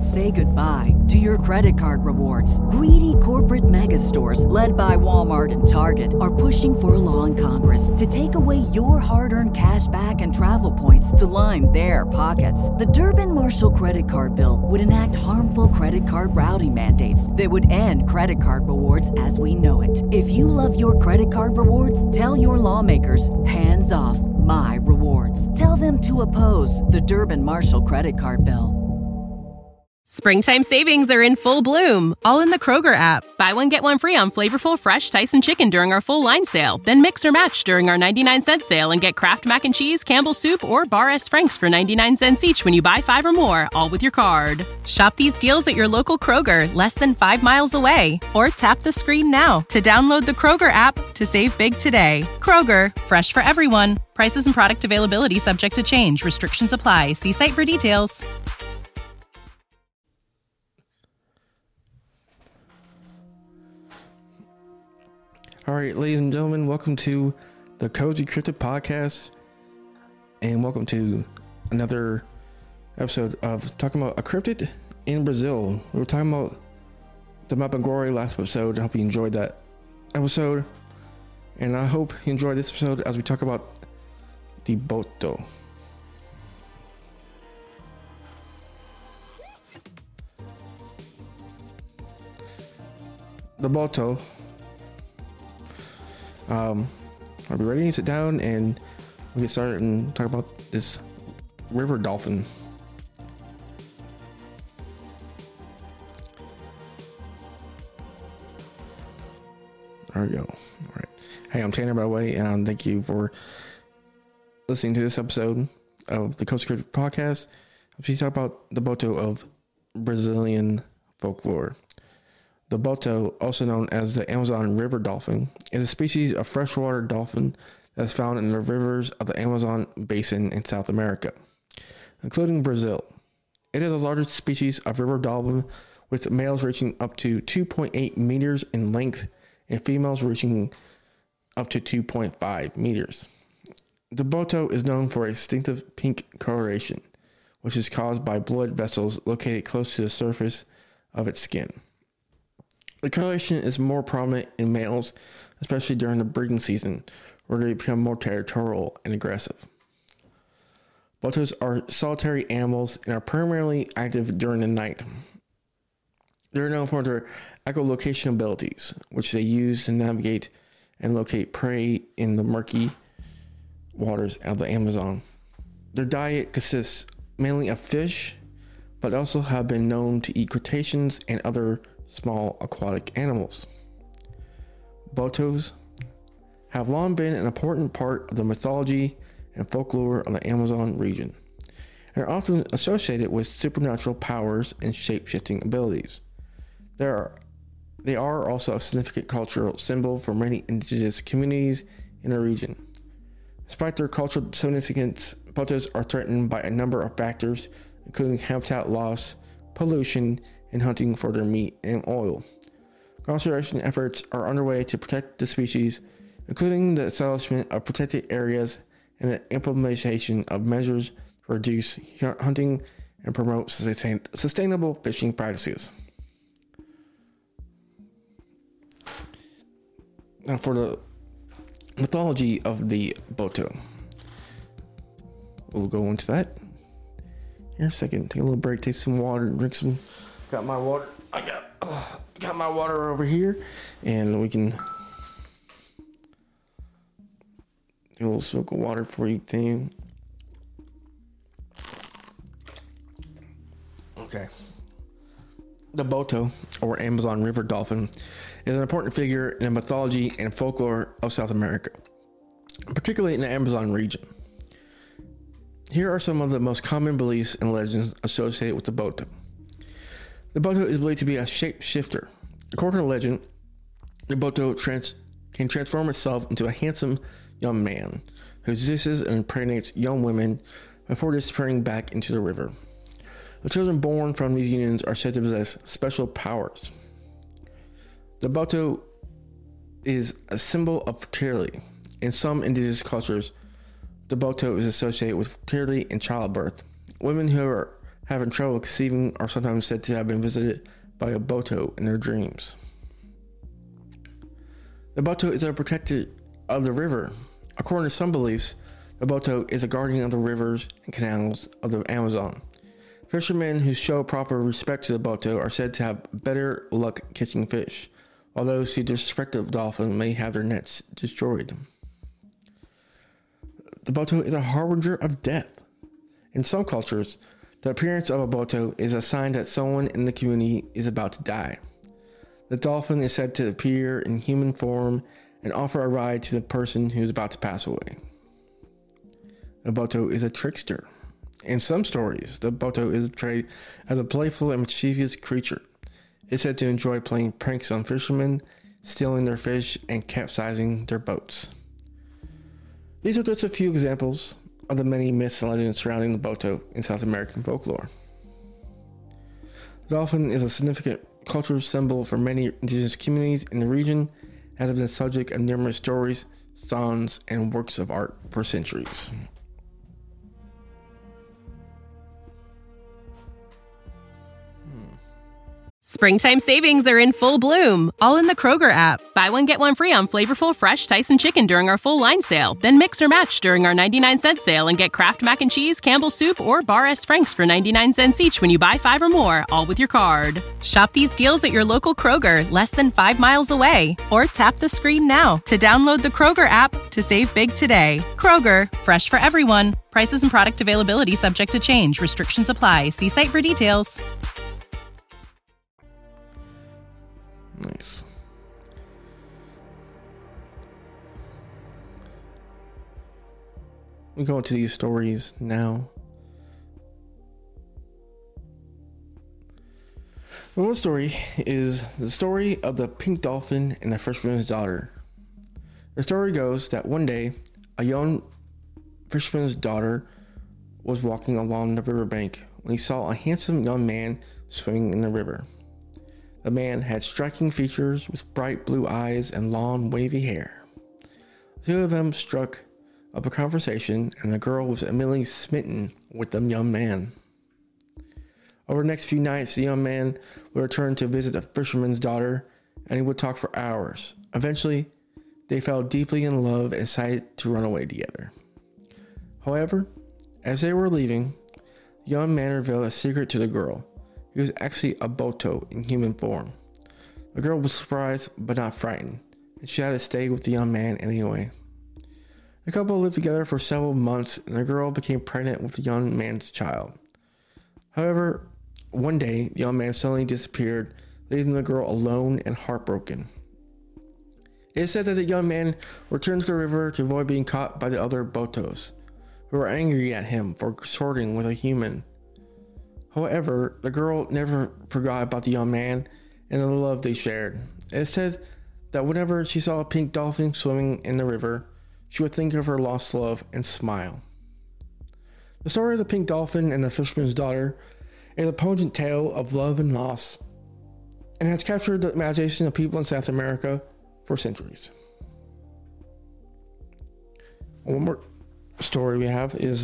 Say goodbye to your credit card rewards. Greedy corporate mega stores, led by Walmart and Target, are pushing for a law in Congress to take away your hard-earned cash back and travel points to line their pockets. The Durbin-Marshall credit card bill would enact harmful credit card routing mandates that would end credit card rewards as we know it. If you love your credit card rewards, tell your lawmakers, hands off my rewards. Tell them to oppose the Durbin-Marshall credit card bill. Springtime savings are in full bloom, all in the Kroger app. Buy one, get one free on flavorful fresh Tyson chicken during our full line sale. Then mix or match during our 99-cent sale and get Kraft Mac and Cheese, Campbell's Soup, or Bar S. Frank's for 99 cents each when you buy 5 or more, all with your card. Shop these deals at your local Kroger, less than 5 miles away. Or tap the screen now to download the Kroger app to save big today. Kroger, fresh for everyone. Prices and product availability subject to change. Restrictions apply. See site for details. All right, ladies and gentlemen, welcome to the Cozy Cryptid Podcast, and welcome to another episode of talking about a cryptid in Brazil. We were talking about the Mapinguari last episode. I hope you enjoyed that episode, and I hope you enjoyed this episode as we talk about the Boto. The Boto. Are we ready to sit down and we get started and talk about this river dolphin? There we go. All right. Hey, I'm Tanner, by the way, and thank you for listening to this episode of the Cozy Cryptid Podcast. We talk about the Boto of Brazilian folklore. The Boto, also known as the Amazon river dolphin, is a species of freshwater dolphin that is found in the rivers of the Amazon basin in South America, including Brazil. It is the largest species of river dolphin, with males reaching up to 2.8 meters in length and females reaching up to 2.5 meters. The Boto is known for a distinctive pink coloration, which is caused by blood vessels located close to the surface of its skin. The coloration is more prominent in males, especially during the breeding season, where they become more territorial and aggressive. Botos are solitary animals and are primarily active during the night. They are known for their echolocation abilities, which they use to navigate and locate prey in the murky waters of the Amazon. Their diet consists mainly of fish, but also have been known to eat crustaceans and other small aquatic animals. Botos have long been an important part of the mythology and folklore of the Amazon region, and are often associated with supernatural powers and shape-shifting abilities. They are also a significant cultural symbol for many indigenous communities in the region. Despite their cultural significance, Botos are threatened by a number of factors, including habitat loss, pollution, and hunting for their meat and oil. Conservation efforts are underway to protect the species, including the establishment of protected areas and the implementation of measures to reduce hunting and promote sustainable fishing practices. Now for the mythology of the Boto. We'll go into that here in a second. Take a little break, take some water, drink some. Got my water. I got my water over here, and we can do a little soak of water for you thing. Okay. The Boto, or Amazon river dolphin, is an important figure in the mythology and folklore of South America, particularly in the Amazon region. Here are some of the most common beliefs and legends associated with the Boto. The Boto is believed to be a shapeshifter. According to legend, the Boto can transform itself into a handsome young man who seduces and impregnates young women before disappearing back into the river. The children born from these unions are said to possess special powers. The Boto is a symbol of fertility. In some indigenous cultures, the Boto is associated with fertility and childbirth. Women who having trouble conceiving are sometimes said to have been visited by a Boto in their dreams. The Boto is a protector of the river. According to some beliefs, the Boto is a guardian of the rivers and canals of the Amazon. Fishermen who show proper respect to the Boto are said to have better luck catching fish, while those who disrespect the dolphin may have their nets destroyed. The Boto is a harbinger of death. In some cultures, the appearance of a Boto is a sign that someone in the community is about to die. The dolphin is said to appear in human form and offer a ride to the person who is about to pass away. The Boto is a trickster. In some stories, the Boto is portrayed as a playful and mischievous creature. It's said to enjoy playing pranks on fishermen, stealing their fish, and capsizing their boats. These are just a few examples of the many myths and legends surrounding the Boto in South American folklore. The dolphin is a significant cultural symbol for many indigenous communities in the region, and has been the subject of numerous stories, songs, and works of art for centuries. Springtime savings are in full bloom, all in the Kroger app. Buy one, get one free on flavorful fresh Tyson chicken during our full line sale. Then mix or match during our 99-cent sale and get Kraft Mac and Cheese, Campbell's Soup, or Bar S. Frank's for 99 cents each when you buy 5 or more, all with your card. Shop these deals at your local Kroger, less than 5 miles away. Or tap the screen now to download the Kroger app to save big today. Kroger, fresh for everyone. Prices and product availability subject to change. Restrictions apply. See site for details. Nice. We go into these stories now. The one story is the story of the pink dolphin and the fisherman's daughter. The story goes that one day, a young fisherman's daughter was walking along the riverbank when he saw a handsome young man swimming in the river. The man had striking features with bright blue eyes and long, wavy hair. The two of them struck up a conversation, and the girl was immediately smitten with the young man. Over the next few nights, the young man would return to visit the fisherman's daughter, and he would talk for hours. Eventually, they fell deeply in love and decided to run away together. However, as they were leaving, the young man revealed a secret to the girl. He was actually a Boto in human form. The girl was surprised but not frightened, and she had to stay with the young man anyway. The couple lived together for several months, and the girl became pregnant with the young man's child. However, one day, the young man suddenly disappeared, leaving the girl alone and heartbroken. It is said that the young man returned to the river to avoid being caught by the other Botos, who were angry at him for sorting with a human. However, the girl never forgot about the young man and the love they shared. It is said that whenever she saw a pink dolphin swimming in the river, she would think of her lost love and smile. The story of the pink dolphin and the fisherman's daughter is a poignant tale of love and loss, and has captured the imagination of people in South America for centuries. One more story we have is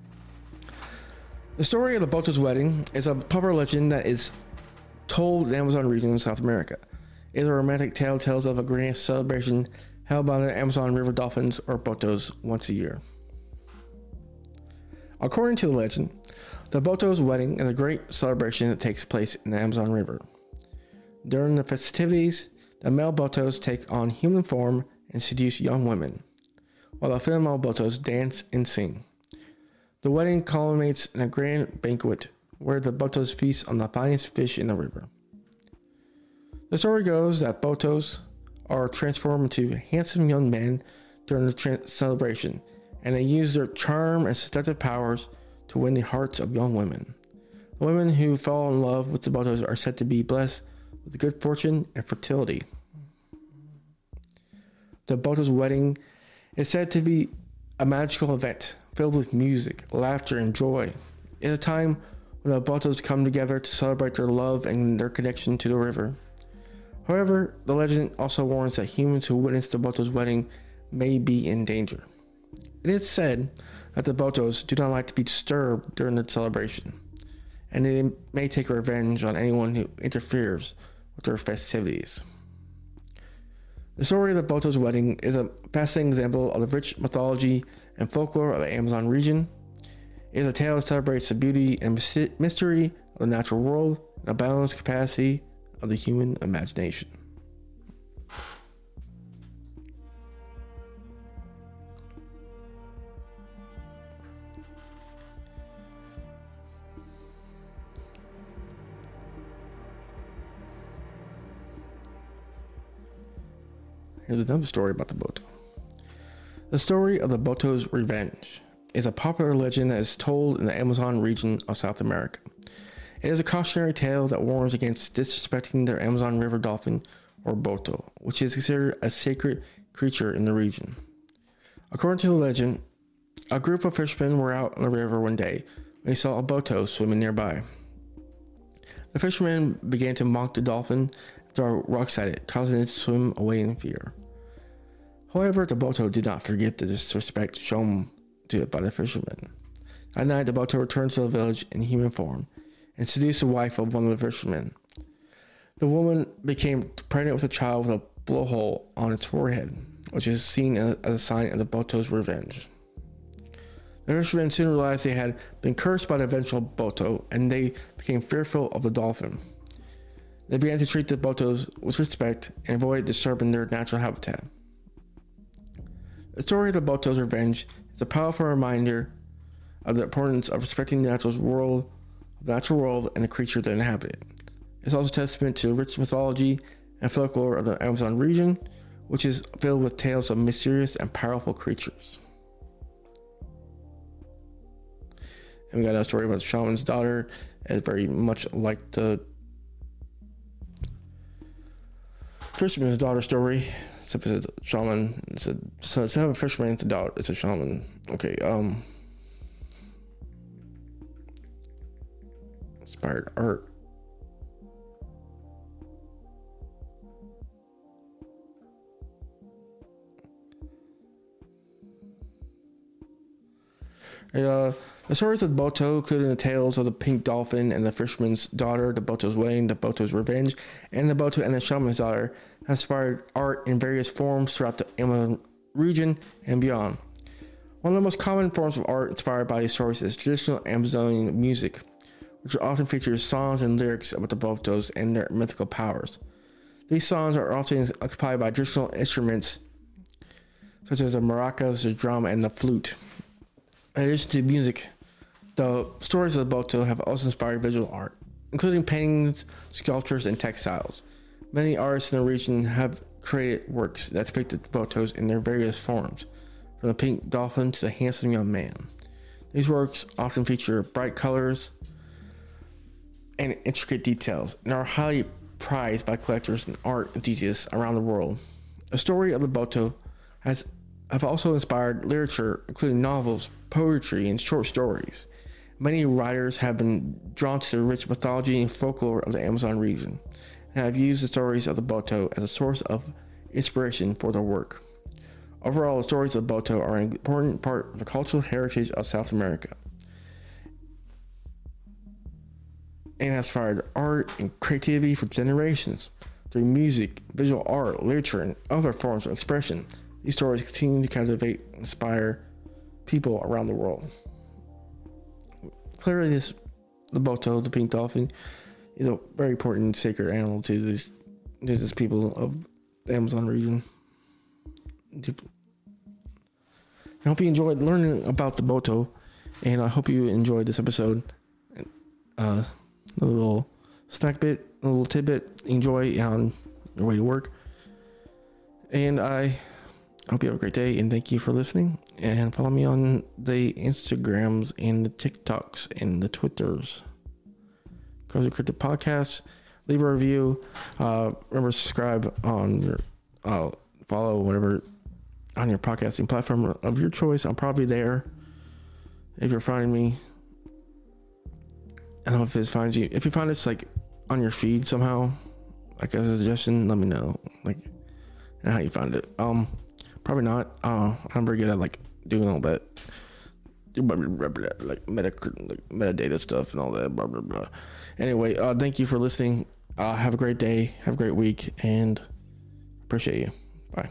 the story of the Boto's wedding. Is a popular legend that is told in the Amazon region in South America. It is a romantic tale tells of a grand celebration held by the Amazon River dolphins, or Botos, once a year. According to the legend, the Boto's wedding is a great celebration that takes place in the Amazon River. During the festivities, the male Botos take on human form and seduce young women, while the female Botos dance and sing. The wedding culminates in a grand banquet where the Botos feast on the finest fish in the river. The story goes that Botos are transformed into handsome young men during the celebration, and they use their charm and seductive powers to win the hearts of young women. The women who fall in love with the Botos are said to be blessed with good fortune and fertility. The Botos wedding is said to be a magical event filled with music, laughter, and joy. It is a time when the Botos come together to celebrate their love and their connection to the river. However, the legend also warns that humans who witness the Botos wedding may be in danger. It is said that the Botos do not like to be disturbed during the celebration, and they may take revenge on anyone who interferes with their festivities. The story of the Boto's wedding is a fascinating example of the rich mythology and folklore of the Amazon region. It is a tale that celebrates the beauty and mystery of the natural world and the boundless capacity of the human imagination. Here's another story about the Boto. The story of the Boto's revenge is a popular legend that is told in the Amazon region of South America. It is a cautionary tale that warns against disrespecting the Amazon River dolphin, or Boto, which is considered a sacred creature in the region. According to the legend, a group of fishermen were out on the river one day when they saw a Boto swimming nearby. The fishermen began to mock the dolphin and throw rocks at it, causing it to swim away in fear. However, the Boto did not forget the disrespect shown to it by the fishermen. At night, the Boto returned to the village in human form and seduced the wife of one of the fishermen. The woman became pregnant with a child with a blowhole on its forehead, which is seen as a sign of the Boto's revenge. The fishermen soon realized they had been cursed by the vengeful Boto, and they became fearful of the dolphin. They began to treat the Botos with respect and avoid disturbing their natural habitat. The story of the Boto's revenge is a powerful reminder of the importance of respecting the natural world, and the creature that inhabit it. It's also a testament to the rich mythology and folklore of the Amazon region, which is filled with tales of mysterious and powerful creatures. And we got a story about the shaman's daughter. It's very much like the fisherman's daughter story. Except it's a shaman. So it's not a fisherman, it's a daughter. It's a shaman. Okay, inspired art. The stories of the Boto, including the tales of the pink dolphin and the fisherman's daughter, the Boto's wedding, the Boto's revenge, and the Boto and the shaman's daughter, have inspired art in various forms throughout the Amazon region and beyond. One of the most common forms of art inspired by these stories is traditional Amazonian music, which often features songs and lyrics about the Botos and their mythical powers. These songs are often accompanied by traditional instruments such as the maracas, the drum, and the flute. In addition to music, the stories of the Boto have also inspired visual art, including paintings, sculptures, and textiles. Many artists in the region have created works that depict the Botos in their various forms, from the pink dolphin to the handsome young man. These works often feature bright colors and intricate details, and are highly prized by collectors and art enthusiasts around the world. The story of the Boto have also inspired literature, including novels, poetry, and short stories. Many writers have been drawn to the rich mythology and folklore of the Amazon region, and have used the stories of the Boto as a source of inspiration for their work. Overall, the stories of the Boto are an important part of the cultural heritage of South America, and have inspired art and creativity for generations. Through music, visual art, literature, and other forms of expression, these stories continue to captivate and inspire people around the world. Clearly, the Boto, the pink dolphin, is a very important sacred animal to these people of the Amazon region. I hope you enjoyed learning about the Boto, and I hope you enjoyed this episode. A little snack bit, a little tidbit. Enjoy on your way to work. And I hope you have a great day, and thank you for listening. And follow me on the Instagrams and the TikToks and the Twitters. Cozy Cryptid Podcast. Leave a review. Remember to subscribe on your follow whatever on your podcasting platform of your choice. I'm probably there. If you're finding me, I don't know if it finds you. If you find it's like on your feed somehow, like as a suggestion, let me know. Like, and how you found it. Probably not. I'm very good at like doing all that blah, blah, blah, blah, like metadata stuff and all that, blah, blah, blah. Anyway, thank you for listening. Have a great day. Have a great week. And appreciate you. Bye.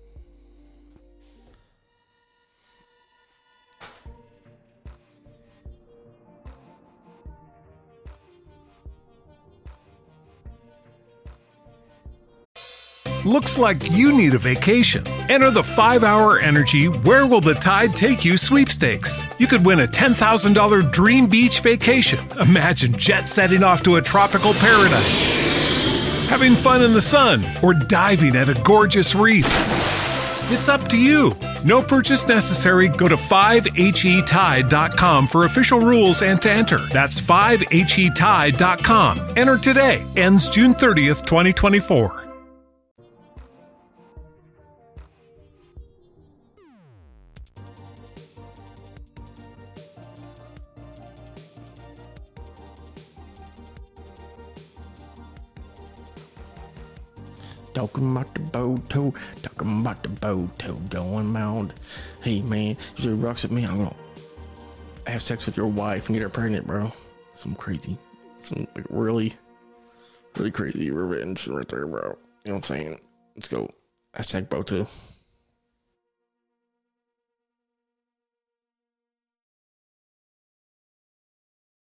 Looks like you need a vacation. Enter the 5-Hour Energy Where Will the Tide Take You sweepstakes. You could win a $10,000 dream beach vacation. Imagine jet setting off to a tropical paradise, having fun in the sun, or diving at a gorgeous reef. It's up to you. No purchase necessary. Go to 5HETide.com for official rules and to enter. That's 5HETide.com. Enter today. Ends June 30th, 2024. Talking about the Boto, talking about the Boto going round. Hey man, you should rocks with me. I'm gonna have sex with your wife and get her pregnant, bro. Some crazy, some like really crazy revenge right there, bro. You know what I'm saying? Let's go. Hashtag Boto.